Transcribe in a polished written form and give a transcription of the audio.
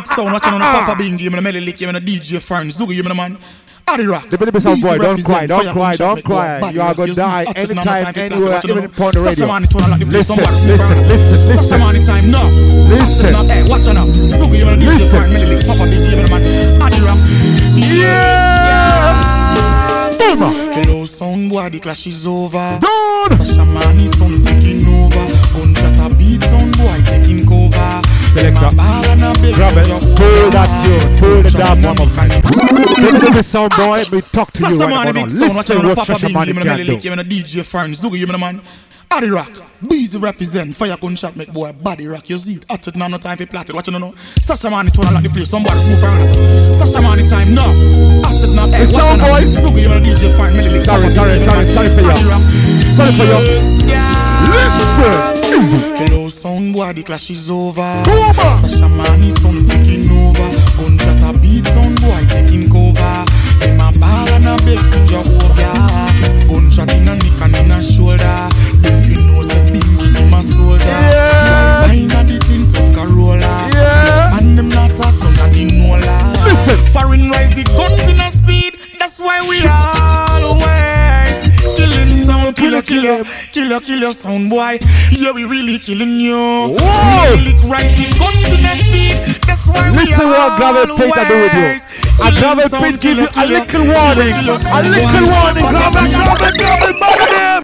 big sound, watching on the Papa Bing, you in the Melly Lick, you in the DJ Fern, Zoogie, you in the man. Adi Rock. The baby sound boy, don't cry. You are gonna die anytime, anywhere, even on the radio. Listen. Such a money time, no. Listen. Hey, watch out now. Zoogie, you in the DJ Fern, Melly Lick, Papa Bing, you in the man. Adi Rock. Yeah. Hello, sound boy, the clash is over. Good. Sasha Mani sound taking over. Gunshot a beat, sound boy taking cover. Selector, grab it, pull that tune, pull the damn one up. Listen to the sound boy, we talk to you right now. Listen what Sasha Mani can do. You in a DJ Fern, Zoogie, you in the man. Adi Rock, Beezy represent, fire gunshot make boy body rock. You see it, at it now, no time for plot it, watch you know. Sasha Mani is one like the place, somebody move around us. Sasha Mani time, no. At it now, hey, watch you know. Zoogie, you in a DJ Fern, sorry for you. Listen. Hello, sound boy, the clash is over. Sasha Mani sound taking over. Gunshot a beat, sound boy taking cover. In my ball and a big picture over. Gunshot in a neck and in a shoulder. If you know say Bingy in my soldier. Drive by in a the tin to Corolla. And them not talk none of the Nola. Foreign rise the guns in a speed. That's why we always killing sound, killer sound boy. Yeah, we really killing you. Really rise the guns in a speed. That's why we listen what Gravel Pete do with you. And Gravel Pete give you a little warning. Gravel.